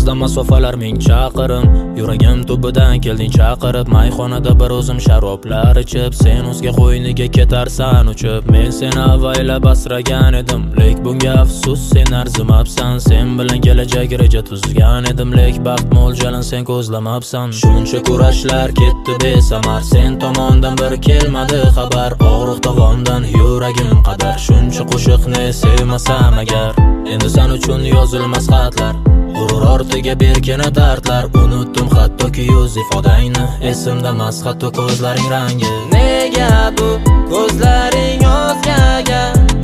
O'tkazdim masofalar ming chaqirim, yuragim tubidan kelding chaqirib. Mayxonada bir o'zim sharoblar ichib, sen o'zga qo'yniga ketarsan uchib. Men seni avaylab asragan edim, lek bunga afsus, sen arzimabsan. Sen bilan kelajak reja tuzgan edim, lek baxt mo'ljalin sen ko'zlamabsan. Shuncha kurashlar ketdi besamar, sen tomondan bir kelmadi xabar. Og'riq tovondan yuragim qadar, shuncha qo'shiqni sevmasam agar. Endi sen uchun yozilmas xatlar, g'urur ortiga berkina dardlar. Unutdim hattoki yuz ifodangni, esimdamas hatto ko'zlaring rangi. Nega bu ko'zlaring o'zgaga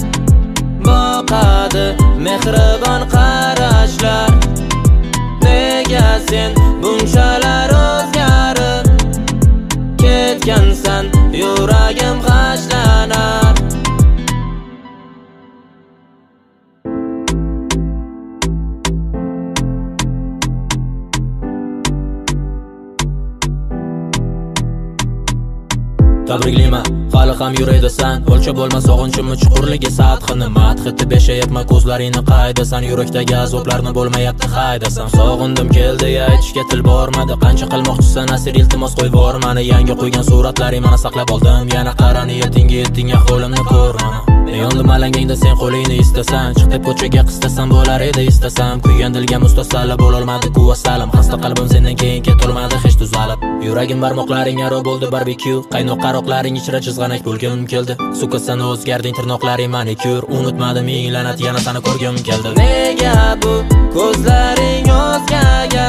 boqadi mehribon qarashlar? Nega sen bunchalar o'zgarib ketgansan, yuragim g'ashlanar. Tabriklayman, hali ham yuraydasan. O'lchab bo'lmas sog'inchimni chuqurligi sathini madh etib yashayapman, ko'zlaringni qaydasan. Yurakdagi azoblarni bo'lmayapti haydasan. Sog'indim keldi aytishga til bormadi, qancha qilmoqchisan asir, iltimos qo'yib bor mani. Yangi qo'ygan suratlaring mana saqlab oldim, yana qara niyatingga yetding, ahvolimni ko'rmana. Yondim alangingda sen qo'lingni istasan, chiq deb ko'chaga qistasan bo'lar edi istasam. Kuygan dilga mustasalla bo'lolmadi quvvasalim, xasta qalbim sendan keyin ketolmadi hech tuzalib. Yuragim barmoqlaring aro bo'ldi barbekyu, qaynoq qaroqlaring ichra chizg'anak bo'lgim keldi. Suka sen o'zgarding, tirnoqlaring manikyur, unutmadim ming la'nat, yana seni ko'rgim keldi. Nega bu ko'zlaring o'zgaga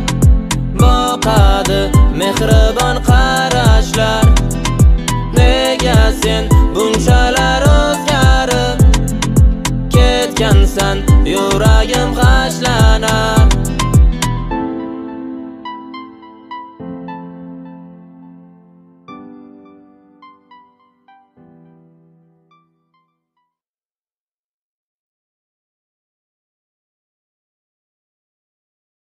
boqadi mehribon qarashlar? Nega sen bunchalar o'zgarib ketgansan, yuragim g'ashlanar.